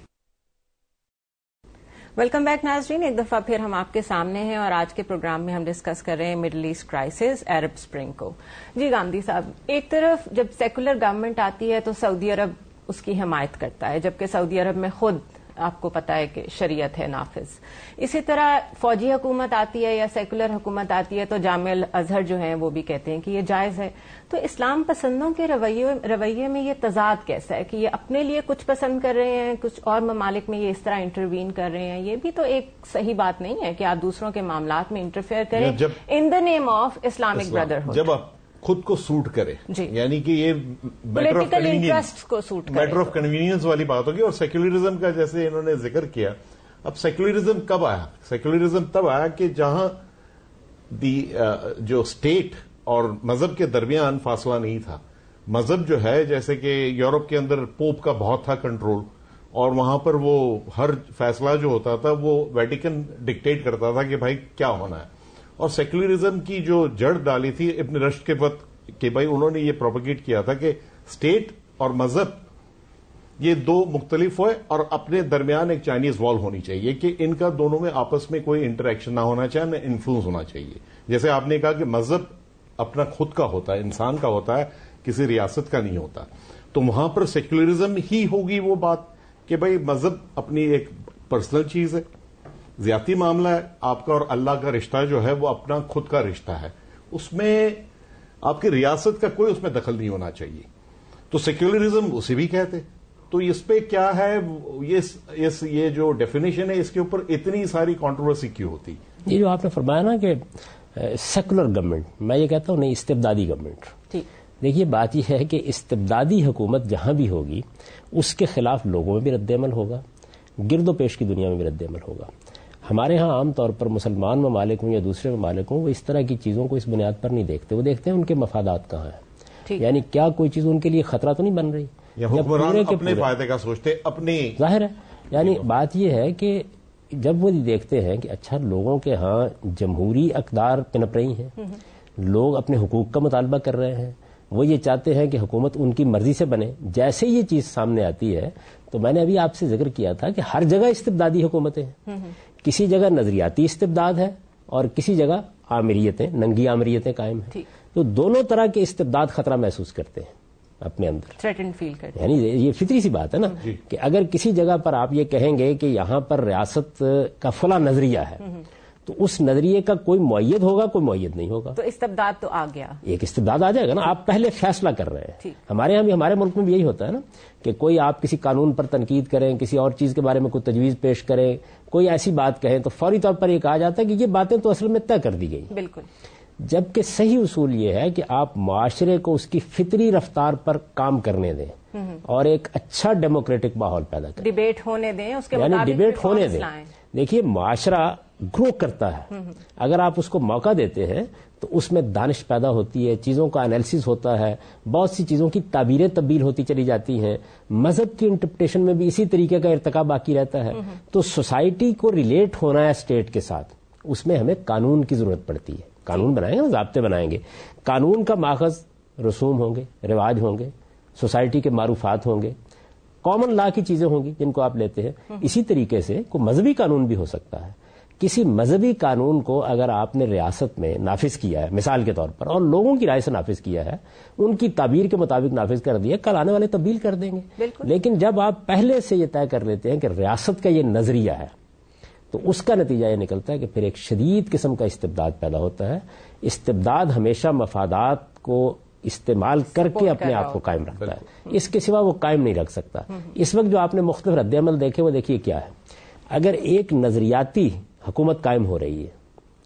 Welcome back ناظرین، ایک دفعہ پھر ہم آپ کے سامنے ہیں اور آج کے پروگرام میں ہم ڈسکس کر رہے ہیں Middle East crisis, Arab spring کو. جی گاندھی صاحب، ایک طرف جب سیکولر گورنمنٹ آتی ہے تو سعودی عرب اس کی حمایت کرتا ہے، جبکہ سعودی عرب میں خود آپ کو پتا ہے کہ شریعت ہے نافذ. اسی طرح فوجی حکومت آتی ہے یا سیکولر حکومت آتی ہے تو جامعہ الازہر جو ہیں وہ بھی کہتے ہیں کہ یہ جائز ہے. تو اسلام پسندوں کے رویے میں یہ تضاد کیسا ہے کہ یہ اپنے لیے کچھ پسند کر رہے ہیں، کچھ اور ممالک میں یہ اس طرح انٹروین کر رہے ہیں؟ یہ بھی تو ایک صحیح بات نہیں ہے کہ آپ دوسروں کے معاملات میں انٹرفیئر کریں in the name of Islamic brotherhood. جب آپ خود کو سوٹ کرے، یعنی کہ یہ پولیٹیکل انٹرسٹ کو سوٹ کرے، میٹر آف کنوینئنس والی بات ہوگی. اور سیکولرزم کا جیسے انہوں نے ذکر کیا، اب سیکولرزم کب آیا؟ سیکولرزم تب آیا کہ جہاں جو اسٹیٹ اور مذہب کے درمیان فاصلہ نہیں تھا. مذہب جو ہے، جیسے کہ یورپ کے اندر پوپ کا بہت تھا کنٹرول، اور وہاں پر وہ ہر فیصلہ جو ہوتا تھا وہ ویٹیکن ڈکٹیٹ کرتا تھا کہ بھائی کیا ہونا ہے. اور سیکولرزم کی جو جڑ ڈالی تھی ابن رشد کے وقت کہ بھائی انہوں نے یہ پروپیگیٹ کیا تھا کہ اسٹیٹ اور مذہب یہ دو مختلف ہوئے اور اپنے درمیان ایک چائنیز وال ہونی چاہیے کہ ان کا دونوں میں آپس میں کوئی انٹریکشن نہ ہونا چاہیے، نہ انفلوئنس ہونا چاہیے. جیسے آپ نے کہا کہ مذہب اپنا خود کا ہوتا ہے، انسان کا ہوتا ہے، کسی ریاست کا نہیں ہوتا. تو وہاں پر سیکولرزم ہی ہوگی وہ بات کہ بھائی مذہب اپنی ایک پرسنل چیز ہے، ذاتی معاملہ ہے. آپ کا اور اللہ کا رشتہ جو ہے وہ اپنا خود کا رشتہ ہے، اس میں آپ کی ریاست کا کوئی اس میں دخل نہیں ہونا چاہیے. تو سیکولرزم اسے بھی کہتے. تو اس پہ کیا ہے، یہ جو ڈیفینیشن ہے اس کے اوپر اتنی ساری کنٹروورسی کیوں ہوتی؟ یہ جو آپ نے فرمایا نا کہ سیکولر گورنمنٹ، میں یہ کہتا ہوں نہیں، استبدادی گورنمنٹ. دیکھیے بات یہ ہے کہ استبدادی حکومت جہاں بھی ہوگی اس کے خلاف لوگوں میں بھی رد عمل ہوگا، گرد و پیش کی دنیا میں بھی رد عمل ہوگا. ہمارے ہاں عام طور پر مسلمان ممالک ہوں یا دوسرے ممالک ہوں، وہ اس طرح کی چیزوں کو اس بنیاد پر نہیں دیکھتے. وہ دیکھتے ہیں ان کے مفادات کہاں ہیں، یعنی کیا کوئی چیز ان کے لیے خطرہ تو نہیں بن رہی، یا حکمران اپنے فائدے کا سوچتے اپنے. ظاہر ہے، یعنی بات یہ ہے کہ جب وہ دیکھتے ہیں کہ اچھا لوگوں کے ہاں جمہوری اقدار پنپ رہی ہیں، لوگ اپنے حقوق کا مطالبہ کر رہے ہیں، وہ یہ چاہتے ہیں کہ حکومت ان کی مرضی سے بنے. جیسے یہ چیز سامنے آتی ہے تو میں نے ابھی آپ سے ذکر کیا تھا کہ ہر جگہ استبدادی حکومتیں ہیں. کسی جگہ نظریاتی استبداد ہے اور کسی جگہ آمریتیں، ننگی آمریتیں قائم ہیں. تو دونوں طرح کے استبداد خطرہ محسوس کرتے ہیں اپنے اندر، تھریٹن فیل کرتے ہیں. یعنی یہ فطری سی بات ہے نا کہ اگر کسی جگہ پر آپ یہ کہیں گے کہ یہاں پر ریاست کا فلاں نظریہ ہے تو اس نظریے کا کوئی معید ہوگا، کوئی معید نہیں ہوگا. تو استبداد تو آ گیا، ایک استبداد آ جائے گا نا. آپ پہلے فیصلہ کر رہے ہیں. ہمارے یہاں بھی، ہمارے ملک میں بھی یہی ہوتا ہے نا کہ کوئی آپ کسی قانون پر تنقید کریں، کسی اور چیز کے بارے میں کوئی تجویز پیش کریں، کوئی ایسی بات کہیں تو فوری طور پر یہ کہا جاتا ہے کہ یہ باتیں تو اصل میں طے کر دی گئی. بالکل. جبکہ صحیح اصول یہ ہے کہ آپ معاشرے کو اس کی فطری رفتار پر کام کرنے دیں اور ایک اچھا ڈیموکریٹک ماحول پیدا کریں، ڈیبیٹ ہونے دیں، اس کے یعنی ڈیبیٹ ہونے دیں. دیکھیے معاشرہ گرو کرتا ہے، اگر آپ اس کو موقع دیتے ہیں تو اس میں دانش پیدا ہوتی ہے، چیزوں کا انالیسس ہوتا ہے، بہت سی چیزوں کی تعبیریں تبدیل ہوتی چلی جاتی ہیں. مذہب کی انٹرپریٹیشن میں بھی اسی طریقے کا ارتقا باقی رہتا ہے. تو سوسائٹی کو ریلیٹ ہونا ہے اسٹیٹ کے ساتھ، اس میں ہمیں قانون کی ضرورت پڑتی ہے. قانون بنائیں گے، ضابطے بنائیں گے، قانون کا ماخذ رسوم ہوں گے، رواج ہوں گے، سوسائٹی کے معروفات ہوں گے، کامن لا کی چیزیں ہوں گی جن کو آپ لیتے ہیں. اسی طریقے سے کوئی مذہبی قانون بھی ہو سکتا ہے. کسی مذہبی قانون کو اگر آپ نے ریاست میں نافذ کیا ہے مثال کے طور پر اور لوگوں کی رائے سے نافذ کیا ہے، ان کی تعبیر کے مطابق نافذ کر دیا، کل آنے والے تبدیل کر دیں گے. لیکن جب آپ پہلے سے یہ طے کر لیتے ہیں کہ ریاست کا یہ نظریہ ہے تو اس کا نتیجہ یہ نکلتا ہے کہ پھر ایک شدید قسم کا استبداد پیدا ہوتا ہے. استبداد ہمیشہ مفادات کو استعمال کر کے اپنے آپ کو قائم رکھتا ہے، اس کے سوا وہ قائم نہیں رکھ سکتا. اس وقت جو آپ نے مختلف رد عمل دیکھے وہ دیکھیے کیا ہے. اگر ایک نظریاتی حکومت قائم ہو رہی ہے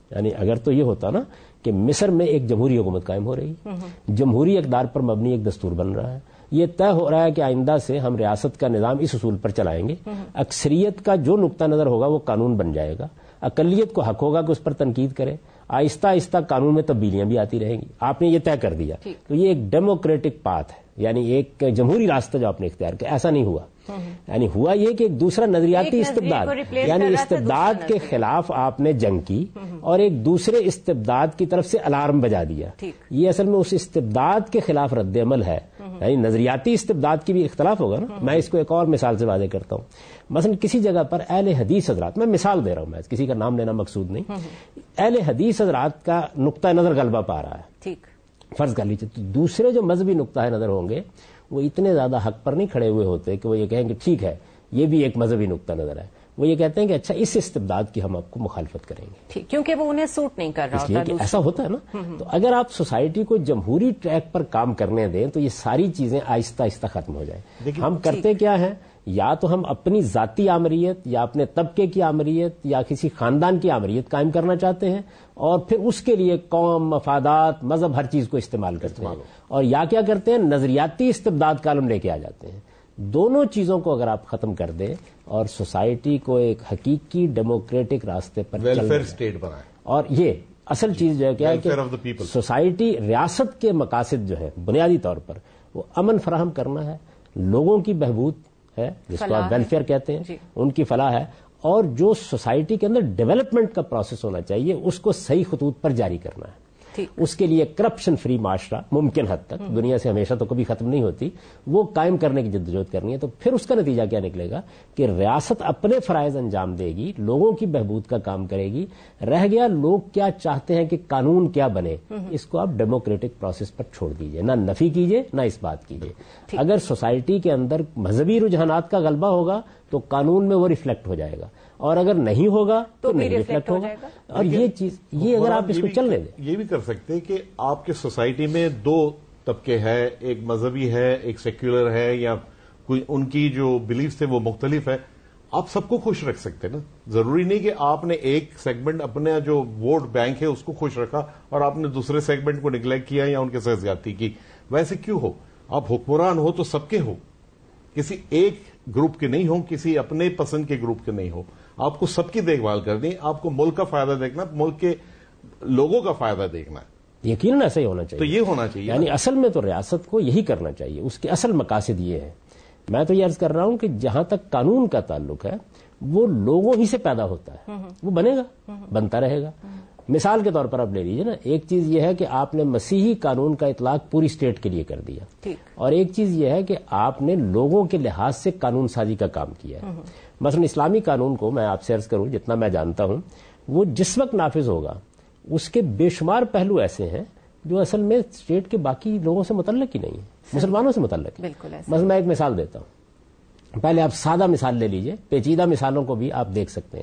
یعنی اگر تو یہ ہوتا نا کہ مصر میں ایک جمہوری حکومت قائم ہو رہی ہے, جمہوری اقدار پر مبنی ایک دستور بن رہا ہے, یہ طے ہو رہا ہے کہ آئندہ سے ہم ریاست کا نظام اس اصول پر چلائیں گے, اکثریت کا جو نقطہ نظر ہوگا وہ قانون بن جائے گا, اقلیت کو حق ہوگا کہ اس پر تنقید کرے, آہستہ آہستہ قانون میں تبدیلیاں بھی آتی رہیں گی. آپ نے یہ طے کر دیا تو یہ ایک ڈیموکریٹک پاتھ ہے, یعنی ایک جمہوری راستہ جو آپ نے اختیار کیا. ایسا نہیں ہوا, یعنی ہوا یہ کہ ایک دوسرا نظریاتی استبداد, یعنی استبداد کے خلاف آپ نے جنگ کی اور ایک دوسرے استبداد کی طرف سے الارم بجا دیا. یہ اصل میں اس استبداد کے خلاف رد عمل ہے. یعنی نظریاتی استبداد کی بھی اختلاف ہوگا نا. میں اس کو ایک اور مثال سے واضح کرتا ہوں. مثلا کسی جگہ پر اہل حدیث حضرات, میں مثال دے رہا ہوں, میں کسی کا نام لینا مقصود نہیں, اہل حدیث حضرات کا نقطہ نظر غلبہ پا رہا ہے, فرض کر لیجیے, تو دوسرے جو مذہبی نقطہ نظر ہوں گے وہ اتنے زیادہ حق پر نہیں کھڑے ہوئے ہوتے کہ وہ یہ کہیں کہ ٹھیک ہے یہ بھی ایک مذہبی نقطہ نظر ہے. وہ یہ کہتے ہیں کہ اچھا اس استبداد کی ہم آپ کو مخالفت کریں گے, کیونکہ وہ انہیں سوٹ نہیں کر رہا ہوتا. ایسا ہوتا ہے نا. تو اگر آپ سوسائٹی کو جمہوری ٹریک پر کام کرنے دیں تو یہ ساری چیزیں آہستہ آہستہ ختم ہو جائیں. ہم کرتے کیا ہے, یا تو ہم اپنی ذاتی آمریت یا اپنے طبقے کی آمریت یا کسی خاندان کی آمریت قائم کرنا چاہتے ہیں, اور پھر اس کے لیے قوم, مفادات, مذہب, ہر چیز کو استعمال کرتے ہیں, اور یا کیا کرتے ہیں نظریاتی استبداد کا عالم لے کے آ جاتے ہیں. دونوں چیزوں کو اگر آپ ختم کر دیں اور سوسائٹی کو ایک حقیقی ڈیموکریٹک راستے پر ویلفیئر اسٹیٹ بنائیں, اور یہ اصل چیز جو ہے کیا ہے کہ سوسائٹی, ریاست کے مقاصد جو ہے بنیادی طور پر وہ امن فراہم کرنا ہے, لوگوں کی بہبود ہے جس کو آپ ویلفیئر کہتے ہیں, ان کی فلاح ہے, اور جو سوسائٹی کے اندر ڈیولپمنٹ کا پروسیس ہونا چاہیے اس کو صحیح خطوط پر جاری کرنا ہے. اس کے لیے کرپشن فری معاشرہ ممکن حد تک, دنیا سے ہمیشہ تو کبھی ختم نہیں ہوتی, وہ قائم کرنے کی جدوجہد کرنی ہے. تو پھر اس کا نتیجہ کیا نکلے گا کہ ریاست اپنے فرائض انجام دے گی, لوگوں کی بہبود کا کام کرے گی. رہ گیا لوگ کیا چاہتے ہیں کہ قانون کیا بنے, اس کو آپ ڈیموکریٹک پروسیس پر چھوڑ دیجئے, نہ نفی کیجئے نہ اس بات کیجئے. اگر سوسائٹی کے اندر مذہبی رجحانات کا غلبہ ہوگا تو قانون میں وہ ریفلیکٹ ہو جائے گا, اور اگر نہیں ہوگا تو نہیں ریفلیکٹ ہوگا. اور یہ چیز, یہ اگر آپ اس کو چلنے دیں, یہ بھی کر سکتے ہیں کہ آپ کے سوسائٹی میں دو طبقے ہیں, ایک مذہبی ہے ایک سیکولر ہے, یا کوئی ان کی جو بلیفز ہے وہ مختلف ہے, آپ سب کو خوش رکھ سکتے ہیں نا. ضروری نہیں کہ آپ نے ایک سیگمنٹ اپنا جو ووٹ بینک ہے اس کو خوش رکھا اور آپ نے دوسرے سیگمنٹ کو نیگلیکٹ کیا یا ان کے ساتھ زیادتی کی. ویسے کیوں ہو, آپ حکمران ہو تو سب کے ہو, کسی ایک گروپ کے نہیں ہو, کسی اپنے پسند کے گروپ کے نہیں ہو. آپ کو سب کی دیکھ بھال کرنی, آپ کو ملک کا فائدہ دیکھنا, ملک کے لوگوں کا فائدہ دیکھنا ہے. یقیناً ایسا ہی ہونا چاہیے. تو یہ ہونا چاہیے, یعنی اصل میں تو ریاست کو یہی کرنا چاہیے, اس کے اصل مقاصد یہ ہے. میں تو یہ عرض کر رہا ہوں کہ جہاں تک قانون کا تعلق ہے وہ لوگوں ہی سے پیدا ہوتا ہے, وہ بنے گا, بنتا رہے گا. مثال کے طور پر آپ لے لیجیے نا, ایک چیز یہ ہے کہ آپ نے مسیحی قانون کا اطلاق پوری اسٹیٹ کے لیے کر دیا, اور ایک چیز یہ ہے کہ آپ نے لوگوں کے لحاظ سے قانون سازی کا کام کیا ہے. مثلا اسلامی قانون کو میں آپ سے عرض کروں, جتنا میں جانتا ہوں, وہ جس وقت نافذ ہوگا اس کے بے شمار پہلو ایسے ہیں جو اصل میں اسٹیٹ کے باقی لوگوں سے متعلق ہی نہیں ہے, مسلمانوں سے متعلق ہے. مثلا میں ایک مثال دیتا ہوں, پہلے آپ سادہ مثال لے لیجئے, پیچیدہ مثالوں کو بھی آپ دیکھ سکتے ہیں.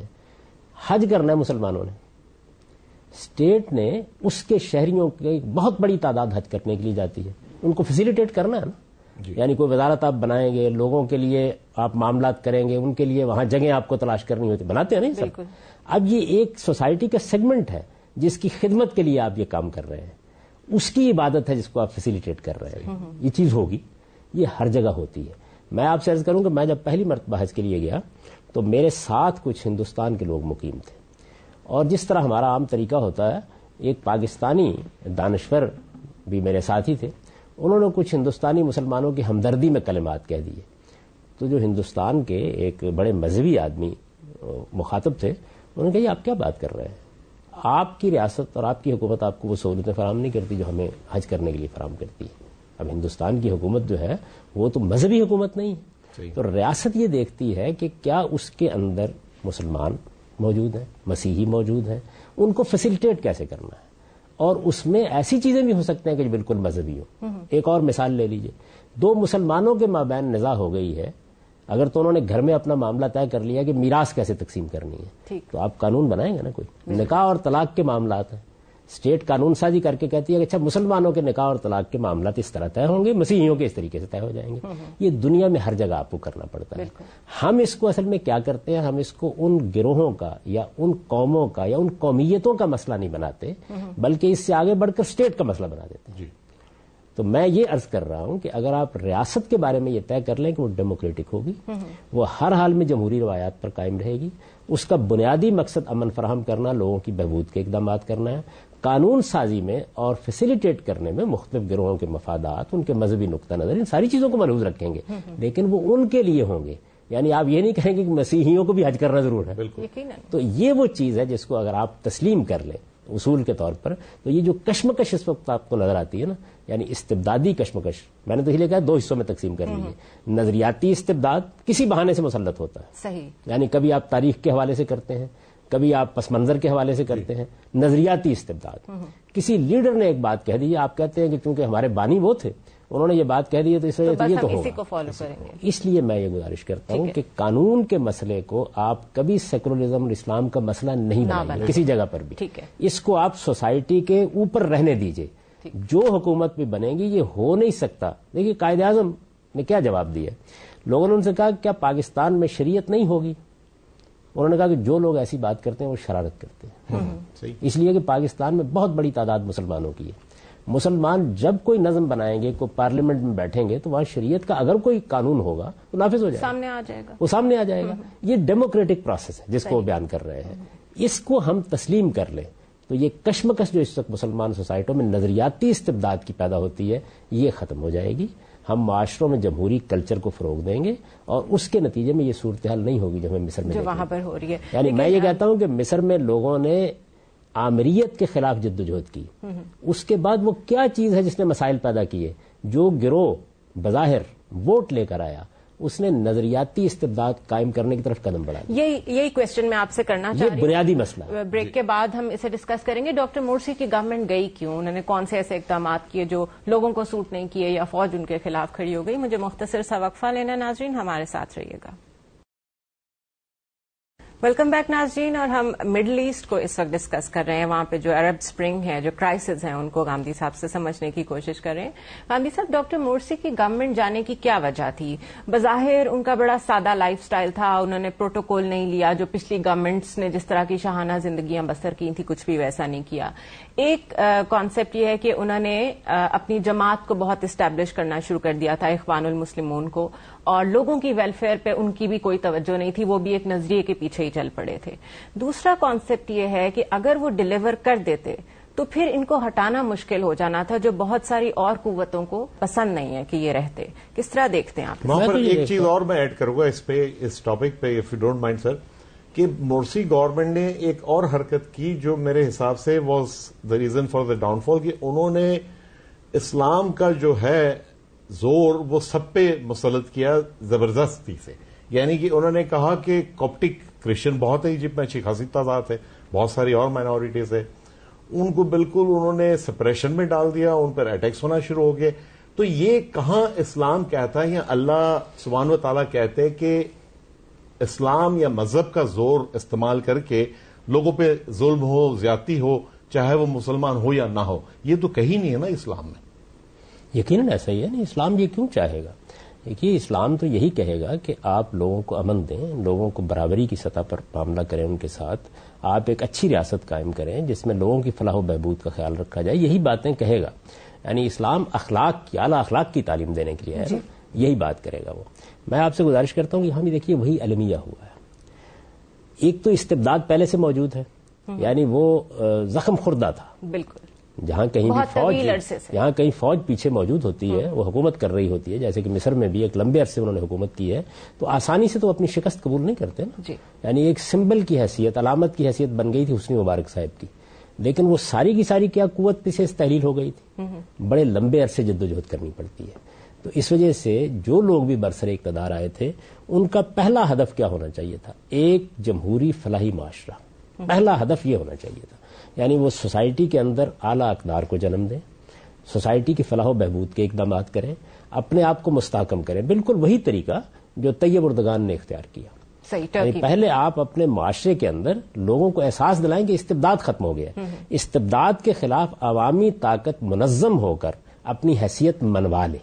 حج کرنا ہے مسلمانوں نے, اسٹیٹ نے اس کے شہریوں کی بہت بڑی تعداد حج کرنے کے لیے جاتی ہے, ان کو فیسیلیٹیٹ کرنا ہے نا. یعنی کوئی وزارت آپ بنائیں گے, لوگوں کے لیے آپ معاملات کریں گے, ان کے لیے وہاں جگہیں آپ کو تلاش کرنی ہوتی, بناتے ہیں نہیں سب. اب یہ ایک سوسائٹی کا سیگمنٹ ہے جس کی خدمت کے لیے آپ یہ کام کر رہے ہیں, اس کی عبادت ہے جس کو آپ فیسیلیٹیٹ کر رہے ہیں. یہ چیز ہوگی, یہ ہر جگہ ہوتی ہے. میں آپ سے عرض کروں کہ میں جب پہلی مرتبہ حج کے لیے گیا تو میرے ساتھ کچھ ہندوستان کے لوگ مقیم تھے, اور جس طرح ہمارا عام طریقہ ہوتا ہے, ایک پاکستانی دانشور بھی میرے ساتھی تھے, انہوں نے کچھ ہندوستانی مسلمانوں کی ہمدردی میں کلمات کہہ دیے. تو جو ہندوستان کے ایک بڑے مذہبی آدمی مخاطب تھے, انہوں نے کہا یہ آپ کیا بات کر رہے ہیں, آپ کی ریاست اور آپ کی حکومت آپ کو وہ سہولتیں فراہم نہیں کرتی جو ہمیں حج کرنے کے لیے فراہم کرتی ہے. اب ہندوستان کی حکومت جو ہے وہ تو مذہبی حکومت نہیں ہے, تو ریاست یہ دیکھتی ہے کہ کیا اس کے اندر مسلمان موجود ہیں, مسیحی موجود ہیں, ان کو فیسیلیٹیٹ کیسے کرنا ہے. اور اس میں ایسی چیزیں بھی ہو سکتے ہیں کہ جو بالکل مذہبی ہو. ایک اور مثال لے لیجئے, دو مسلمانوں کے مابین نزاع ہو گئی ہے, اگر تو انہوں نے گھر میں اپنا معاملہ طے کر لیا کہ میراث کیسے تقسیم کرنی ہے, تو آپ قانون بنائیں گے نا. کوئی نکاح اور طلاق کے معاملات ہیں, اسٹیٹ قانون سازی کر کے کہتی ہے کہ اچھا مسلمانوں کے نکاح اور طلاق کے معاملات اس طرح طے ہوں گے, مسیحیوں کے اس طریقے سے طے ہو جائیں گے. یہ دنیا میں ہر جگہ آپ کو کرنا پڑتا ہے. ہم اس کو اصل میں کیا کرتے ہیں, ہم اس کو ان گروہوں کا یا ان قوموں کا یا ان قومیتوں کا مسئلہ نہیں بناتے, بلکہ اس سے آگے بڑھ کر اسٹیٹ کا مسئلہ بنا دیتے ہیں. تو میں یہ عرض کر رہا ہوں کہ اگر آپ ریاست کے بارے میں یہ طے کر لیں کہ وہ ڈیموکریٹک ہوگی, وہ ہر حال میں جمہوری روایات پر قائم رہے گی, اس کا بنیادی مقصد امن فراہم کرنا, لوگوں کی بہبود کے اقدامات کرنا ہے, قانون سازی میں اور فیسیلیٹیٹ کرنے میں مختلف گروہوں کے مفادات, ان کے مذہبی نقطہ نظر, ان ساری چیزوں کو ملحوظ رکھیں گے, لیکن وہ ان کے لیے ہوں گے. یعنی آپ یہ نہیں کہیں گے کہ مسیحیوں کو بھی حج کرنا ضرور ہے. تو یہ وہ چیز ہے جس کو اگر آپ تسلیم کر لیں اصول کے طور پر, تو یہ جو کشمکش اس وقت آپ کو نظر آتی ہے نا, یعنی استبدادی کشمکش, میں نے تو یہ کہا 2 حصوں میں تقسیم کر لیجیے. نظریاتی استبداد کسی بہانے سے مسلط ہوتا ہے, صحیح, یعنی کبھی آپ تاریخ کے حوالے سے کرتے ہیں, کبھی آپ پس منظر کے حوالے سے کرتے ہیں. نظریاتی استبداد, کسی لیڈر نے ایک بات کہہ دی, آپ کہتے ہیں کہ کیونکہ ہمارے بانی وہ تھے, انہوں نے یہ بات کہہ دی ہے تو اس وجہ سے یہ تو ہوگا. اس لیے میں یہ گزارش کرتا ہوں کہ قانون کے مسئلے کو آپ کبھی سیکولرزم اور اسلام کا مسئلہ نہیں بنائیں کسی جگہ پر بھی. اس کو آپ سوسائٹی کے اوپر رہنے دیجئے. جو حکومت بھی بنے گی یہ ہو نہیں سکتا. دیکھیے قائد اعظم نے کیا جواب دیا, لوگوں نے ان سے کہا کیا پاکستان میں شریعت نہیں ہوگی؟ انہوں نے کہا کہ جو لوگ ایسی بات کرتے ہیں وہ شرارت کرتے ہیں. اس لیے کہ پاکستان میں بہت بڑی تعداد مسلمانوں کی ہے. مسلمان جب کوئی نظم بنائیں گے, کوئی پارلیمنٹ میں بیٹھیں گے, تو وہاں شریعت کا اگر کوئی قانون ہوگا تو نافذ ہو جائے گا, سامنے آ جائے گا, وہ سامنے آ جائے گا. یہ ڈیموکریٹک پروسیس ہے جس کو وہ بیان کر رہے ہیں. اس کو ہم تسلیم کر لیں تو یہ کشمکش جو اس وقت مسلمان سوسائٹیوں میں نظریاتی استبداد کی پیدا ہوتی ہے, یہ ختم ہو جائے گی. ہم معاشروں میں جمہوری کلچر کو فروغ دیں گے اور اس کے نتیجے میں یہ صورتحال نہیں ہوگی جو ہمیں مصر میں جو وہاں پر ہو رہی ہے. یعنی میں یہ کہتا ہوں کہ مصر میں لوگوں نے آمریت کے خلاف جدوجہد کی, اس کے بعد وہ کیا چیز ہے جس نے مسائل پیدا کیے؟ جو گروہ بظاہر ووٹ لے کر آیا, اس نے نظریاتی استبداد قائم کرنے کی طرف قدم بڑھا. یہی کوشچن میں آپ سے کرنا چاہ رہی ہوں, بنیادی مسئلہ ہے. بریک کے بعد ہم اسے ڈسکس کریں گے. ڈاکٹر مورسی کی گورنمنٹ گئی کیوں, انہوں نے کون سے ایسے اقدامات کیے جو لوگوں کو سوٹ نہیں کیے, یا فوج ان کے خلاف کھڑی ہو گئی؟ مجھے مختصر سا وقفہ لینا. ناظرین ہمارے ساتھ رہیے گا. ویلکم بیک ناظرین, اور ہم مڈل ایسٹ کو اس وقت ڈسکس کر رہے ہیں. وہاں پہ جو عرب اسپرنگ ہے, جو کرائسس ہیں, ان کو گاندھی صاحب سے سمجھنے کی کوشش کر رہے ہیں. گاندھی صاحب, ڈاکٹر مورسی کی گورنمنٹ جانے کی کیا وجہ تھی؟ بظاہر ان کا بڑا سادہ لائف سٹائل تھا, انہوں نے پروٹوکول نہیں لیا, جو پچھلی گورنمنٹس نے جس طرح کی شاہانہ زندگیاں بسر کی تھیں کچھ بھی ویسا نہیں کیا. ایک کانسیپٹ یہ ہے کہ انہوں نے اپنی جماعت کو بہت اسٹیبلش کرنا شروع کر دیا تھا, اخوان المسلمون کو, اور لوگوں کی ویلفیئر پہ ان کی بھی کوئی توجہ نہیں تھی, وہ بھی ایک نظریے کے پیچھے ہی چل پڑے تھے. دوسرا کانسیپٹ یہ ہے کہ اگر وہ ڈیلیور کر دیتے تو پھر ان کو ہٹانا مشکل ہو جانا تھا, جو بہت ساری اور قوتوں کو پسند نہیں ہے کہ یہ رہتے. کس طرح دیکھتے ہیں آپ؟ وہاں پر ایک چیز اور میں ایڈ کروں گا اس پہ, اس ٹاپک پہ, if you don't mind sir, کہ مورسی گورنمنٹ نے ایک اور حرکت کی جو میرے حساب سے was the reason for the downfall, کہ انہوں نے اسلام کا جو ہے زور وہ سب پہ مسلط کیا زبردستی سے. یعنی کہ انہوں نے کہا کہ کوپٹک کرسچن بہت ہے ایجپٹ میں, اچھی خاصی تعداد ہے, بہت ساری اور مائنورٹیز ہے, ان کو بالکل انہوں نے سپریشن میں ڈال دیا, ان پر اٹیکس ہونا شروع ہو گئے. تو یہ کہاں اسلام کہتا ہے یا اللہ سبحانہ و تعالیٰ کہتے ہیں کہ اسلام یا مذہب کا زور استعمال کر کے لوگوں پہ ظلم ہو, زیادتی ہو, چاہے وہ مسلمان ہو یا نہ ہو؟ یہ تو کہیں نہیں ہے نا اسلام میں. یقیناً ایسا ہی ہے نا. اسلام یہ کیوں چاہے گا؟ دیکھیے اسلام تو یہی کہے گا کہ آپ لوگوں کو امن دیں, لوگوں کو برابری کی سطح پر معاملہ کریں, ان کے ساتھ آپ ایک اچھی ریاست قائم کریں جس میں لوگوں کی فلاح و بہبود کا خیال رکھا جائے. یہی باتیں کہے گا. یعنی اسلام اخلاق کی, اعلیٰ اخلاق کی تعلیم دینے کے لیے ہے نا, یہی بات کرے گا وہ. میں آپ سے گزارش کرتا ہوں کہ ہم دیکھیے وہی المیہ ہوا ہے. ایک تو استبداد پہلے سے موجود ہے, یعنی وہ زخم خوردہ تھا. بالکل. جہاں کہیں فوج پیچھے موجود ہوتی ہے, وہ حکومت کر رہی ہوتی ہے, جیسے کہ مصر میں بھی ایک لمبے عرصے انہوں نے حکومت کی ہے, تو آسانی سے تو اپنی شکست قبول نہیں کرتے نا. یعنی ایک سمبل کی حیثیت, علامت کی حیثیت بن گئی تھی حسنی مبارک صاحب کی, لیکن وہ ساری کی ساری کیا قوت پیچھے تحلیل ہو گئی تھی. بڑے لمبے عرصے جدوجہد کرنی پڑتی ہے. تو اس وجہ سے جو لوگ بھی برسر اقتدار آئے تھے, ان کا پہلا ہدف کیا ہونا چاہیے تھا؟ ایک جمہوری فلاحی معاشرہ. پہلا ہدف یہ ہونا چاہیے تھا. یعنی وہ سوسائٹی کے اندر اعلیٰ اقدار کو جنم دیں, سوسائٹی کی فلاح و بہبود کے اقدامات کریں, اپنے آپ کو مستحکم کریں. بالکل وہی طریقہ جو طیب اردگان نے اختیار کیا. صحیح. پہلے آپ اپنے معاشرے کے اندر لوگوں کو احساس دلائیں کہ استبداد ختم ہو گیا. استبداد کے خلاف عوامی طاقت منظم ہو کر اپنی حیثیت منوا لے.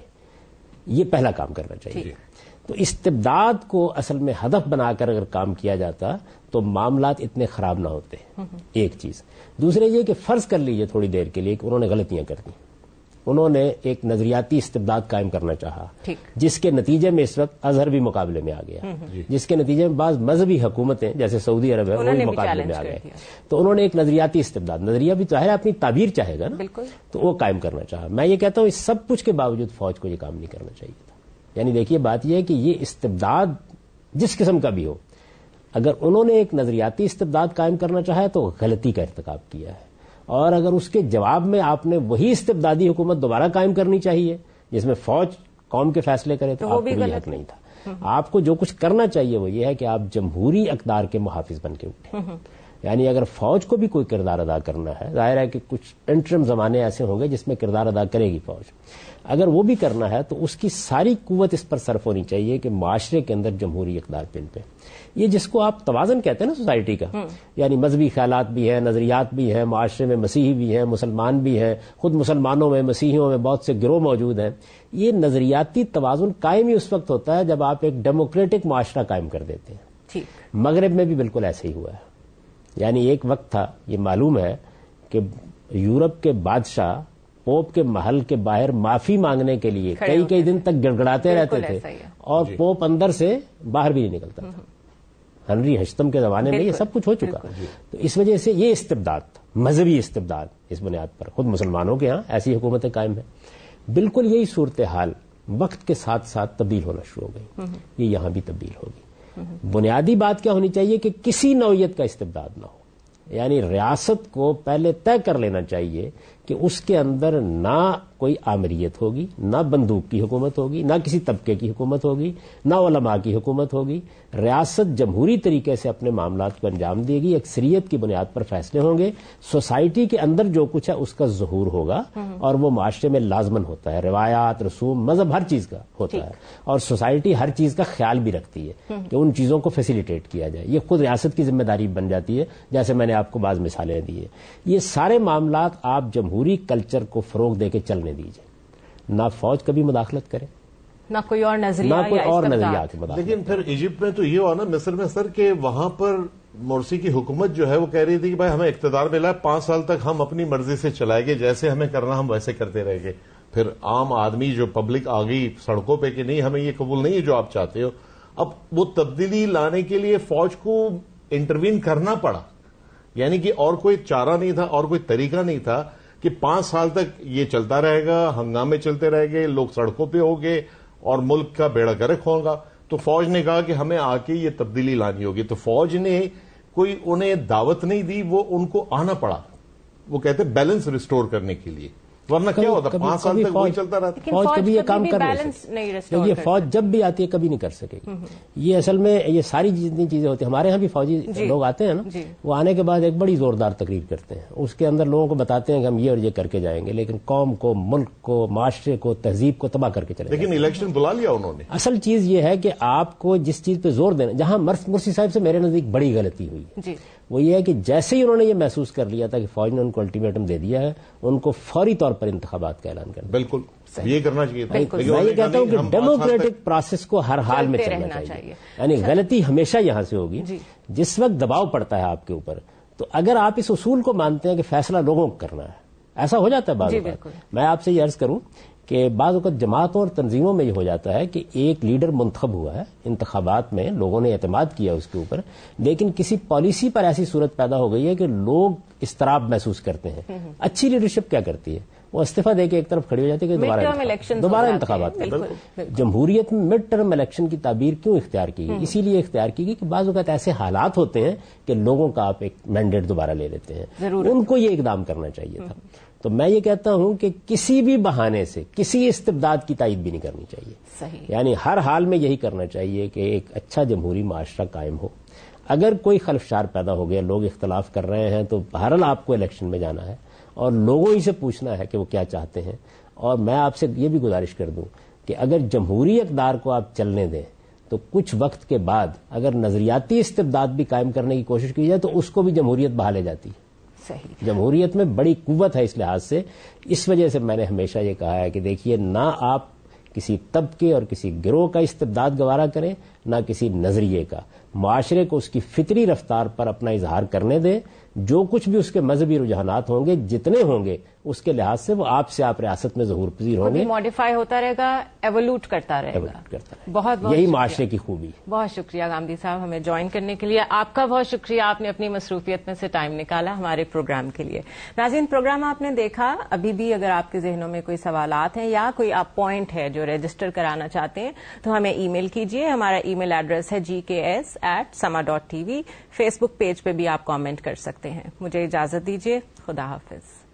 یہ پہلا کام کرنا چاہیے. تو استبداد کو اصل میں ہدف بنا کر اگر کام کیا جاتا تو معاملات اتنے خراب نہ ہوتے. ایک چیز. دوسرے یہ کہ فرض کر لیجیے تھوڑی دیر کے لیے کہ انہوں نے غلطیاں کر دیں. انہوں نے ایک نظریاتی استبداد قائم کرنا چاہا جس کے نتیجے میں اس وقت ازہر بھی مقابلے میں آ گیا, جس کے نتیجے میں بعض مذہبی حکومتیں جیسے سعودی عرب ہے وہ بھی مقابلے میں آ گئے. تو انہوں نے ایک نظریاتی استبداد, نظریہ بھی ظاہر اپنی تعبیر چاہے گا نا, تو وہ قائم کرنا چاہا. میں یہ کہتا ہوں اس سب کچھ کے باوجود فوج کو یہ کام نہیں کرنا چاہیے تھا. یعنی دیکھیے بات یہ ہے کہ یہ استبداد جس قسم کا بھی ہو, اگر انہوں نے ایک نظریاتی استبداد قائم کرنا چاہا ہے تو غلطی کا ارتکاب کیا ہے, اور اگر اس کے جواب میں آپ نے وہی استبدادی حکومت دوبارہ قائم کرنی چاہیے جس میں فوج قوم کے فیصلے کرے تو آپ کو بھی حق نہیں تھا. آپ کو جو کچھ کرنا چاہیے وہ یہ ہے کہ آپ جمہوری اقدار کے محافظ بن کے اٹھیں. یعنی اگر فوج کو بھی کوئی کردار ادا کرنا ہے, ظاہر ہے کہ کچھ انٹرم زمانے ایسے ہوں گے جس میں کردار ادا کرے گی فوج, اگر وہ بھی کرنا ہے تو اس کی ساری قوت اس پر صرف ہونی چاہیے کہ معاشرے کے اندر جمہوری اقدار پن پہ. یہ جس کو آپ توازن کہتے ہیں نا سوسائٹی کا, یعنی مذہبی خیالات بھی ہیں, نظریات بھی ہیں, معاشرے میں مسیحی بھی ہیں, مسلمان بھی ہیں, خود مسلمانوں میں مسیحیوں میں بہت سے گروہ موجود ہیں. یہ نظریاتی توازن قائم ہی اس وقت ہوتا ہے جب آپ ایک ڈیموکریٹک معاشرہ قائم کر دیتے ہیں. مغرب میں بھی بالکل ایسے ہی ہوا ہے. یعنی ایک وقت تھا, یہ معلوم ہے کہ یورپ کے بادشاہ پوپ کے محل کے باہر معافی مانگنے کے لیے کئی دن تک گڑگڑاتے رہتے تھے اور پوپ اندر سے باہر بھی نہیں نکلتا تھا. ہنری ہشتم کے زمانے میں یہ سب کچھ ہو چکا. تو اس وجہ سے یہ استبداد, مذہبی استبداد, اس بنیاد پر خود مسلمانوں کے ہاں ایسی حکومتیں قائم ہیں. بالکل یہی صورتحال وقت کے ساتھ ساتھ تبدیل ہونا شروع ہو گئی. یہ یہاں بھی تبدیل ہوگی. بنیادی بات کیا ہونی چاہیے کہ کسی نوعیت کا استبداد نہ ہو. یعنی ریاست کو پہلے طے کر لینا چاہیے کہ اس کے اندر نہ کوئی آمریت ہوگی, نہ بندوق کی حکومت ہوگی, نہ کسی طبقے کی حکومت ہوگی, نہ علماء کی حکومت ہوگی. ریاست جمہوری طریقے سے اپنے معاملات کو انجام دے گی, اکثریت کی بنیاد پر فیصلے ہوں گے, سوسائٹی کے اندر جو کچھ ہے اس کا ظہور ہوگا اور وہ معاشرے میں لازمن ہوتا ہے. روایات, رسوم, مذہب ہر چیز کا ہوتا ہے اور سوسائٹی ہر چیز کا خیال بھی رکھتی ہے کہ ان چیزوں کو فیسیلیٹیٹ کیا جائے. یہ خود ریاست کی ذمہ داری بن جاتی ہے, جیسے میں نے آپ کو بعض مثالیں دی ہیں. یہ سارے معاملات آپ جمہوری کلچر کو فروغ دے کے چلنے دیجیے. نہ فوج کبھی مداخلت کرے, نہ کوئی اور نظریہ, نہ کوئی اور نظریہ کی مداخلت. لیکن پھر ایجپٹ میں تو یہ ہوا نا, مصر میں سر, کہ وہاں پر مرسی کی حکومت جو ہے وہ کہہ رہی تھی کہ بھائی ہمیں اقتدار ملا ہے, 5 سال تک ہم اپنی مرضی سے چلائیں گے, جیسے ہمیں کرنا ہم ویسے کرتے رہیں گے. پھر عام آدمی جو پبلک آ گئی سڑکوں پہ کہ نہیں ہمیں یہ قبول نہیں ہے جو آپ چاہتے ہو. اب وہ تبدیلی لانے کے لیے فوج کو انٹروین کرنا پڑا. یعنی کہ اور کوئی چارہ نہیں تھا اور کوئی طریقہ نہیں تھا کہ 5 سال تک یہ چلتا رہے گا, ہنگامے چلتے رہے گے, لوگ سڑکوں پہ ہوں گے اور ملک کا بیڑا گرک ہوگا. تو فوج نے کہا کہ ہمیں آ کے یہ تبدیلی لانی ہوگی. تو فوج نے کوئی انہیں دعوت نہیں دی, وہ ان کو آنا پڑا. وہ کہتے بیلنس ریسٹور کرنے کے لیے, ورنہ کیا ہوتا 5 سال تک وہی چلتا رہتا. فوج کبھی یہ کام کر نہیں سکتی. یہ فوج جب بھی آتی ہے کبھی نہیں کر سکے گی. یہ اصل میں یہ ساری جتنی چیزیں ہوتی ہیں, ہمارے ہاں بھی فوجی لوگ آتے ہیں نا, وہ آنے کے بعد ایک بڑی زوردار تقریر کرتے ہیں. اس کے اندر لوگوں کو بتاتے ہیں کہ ہم یہ اور یہ کر کے جائیں گے, لیکن قوم کو, ملک کو, معاشرے کو, تہذیب کو تباہ کر کے چلے. لیکن الیکشن بلا لیا انہوں نے. اصل چیز یہ ہے کہ آپ کو جس چیز پہ زور دینا, جہاں مرسی صاحب سے میرے نزدیک بڑی غلطی ہوئی وہ یہ ہے کہ جیسے ہی انہوں نے یہ محسوس کر لیا تھا کہ فوج نے ان کو الٹیمیٹم دے دیا ہے, ان کو فوری طور پر انتخابات کا اعلان کر دیا. بالکل یہ کرنا چاہیے تھا. میں یہ کہتا ہوں کہ ڈیموکریٹک پروسیس کو ہر حال میں چلنا چاہیے. یعنی غلطی ہمیشہ یہاں سے ہوگی جس وقت دباؤ پڑتا ہے آپ کے اوپر. تو اگر آپ اس اصول کو مانتے ہیں کہ فیصلہ لوگوں کو کرنا ہے, ایسا ہو جاتا ہے بعض اوقات. میں آپ سے یہ عرض کروں کہ بعض اوقات جماعتوں اور تنظیموں میں یہ ہو جاتا ہے کہ ایک لیڈر منتخب ہوا ہے, انتخابات میں لوگوں نے اعتماد کیا اس کے اوپر, لیکن کسی پالیسی پر ایسی صورت پیدا ہو گئی ہے کہ لوگ اضطراب محسوس کرتے ہیں. اچھی لیڈرشپ کیا کرتی ہے, وہ استعفیٰ دے کے ایک طرف کھڑی ہو جاتی ہے کہ دوبارہ انتخابات. جمہوریت میں مڈ ٹرم الیکشن کی تعبیر کیوں اختیار کی گئی؟ اسی لیے اختیار کی گئی کہ بعض اوقات ایسے حالات ہوتے ہیں کہ لوگوں کا آپ ایک مینڈیٹ دوبارہ لے لیتے ہیں. ان کو یہ اقدام کرنا چاہیے تھا. تو میں یہ کہتا ہوں کہ کسی بھی بہانے سے کسی استبداد کی تائید بھی نہیں کرنی چاہیے. یعنی ہر حال میں یہی کرنا چاہیے کہ ایک اچھا جمہوری معاشرہ قائم ہو. اگر کوئی خلفشار پیدا ہو گیا, لوگ اختلاف کر رہے ہیں, تو بہرحال آپ کو الیکشن میں جانا ہے اور لوگوں ہی سے پوچھنا ہے کہ وہ کیا چاہتے ہیں. اور میں آپ سے یہ بھی گزارش کر دوں کہ اگر جمہوری اقدار کو آپ چلنے دیں تو تو کچھ وقت کے بعد اگر نظریاتی استبداد بھی قائم کرنے کی کوشش کی جائے تو اس کو بھی جمہوریت بہا لے جاتی ہے. صحیح. جمہوریت میں بڑی قوت ہے اس لحاظ سے. اس وجہ سے میں نے ہمیشہ یہ کہا ہے کہ دیکھیے نہ آپ کسی طبقے اور کسی گروہ کا استبداد گوارا کریں نہ کسی نظریے کا. معاشرے کو اس کی فطری رفتار پر اپنا اظہار کرنے دیں. جو کچھ بھی اس کے مذہبی رجحانات ہوں گے جتنے ہوں گے اس کے لحاظ سے وہ آپ سے آپ ریاست میں ظہور پذیر ہوں گے. ماڈیفائی ہوتا رہے گا, ایوولوٹ کرتا رہے گا. بہت یہی معاشرے کی خوبی. بہت شکریہ گامدی صاحب ہمیں جوائن کرنے کے لیے. آپ کا بہت شکریہ, آپ نے اپنی مصروفیت میں سے ٹائم نکالا ہمارے پروگرام کے لیے. ناظرین, پروگرام آپ نے دیکھا. ابھی بھی اگر آپ کے ذہنوں میں کوئی سوالات ہیں یا کوئی آپ پوائنٹ ہے جو رجسٹر کرانا چاہتے ہیں تو ہمیں ای میل کیجیے. ہمارا ای میل ایڈریس ہے gks@sama.tv. فیس بک پیج پہ بھی آپ کامنٹ کر سکتے ہیں. مجھے اجازت دیجیے. خدا حافظ.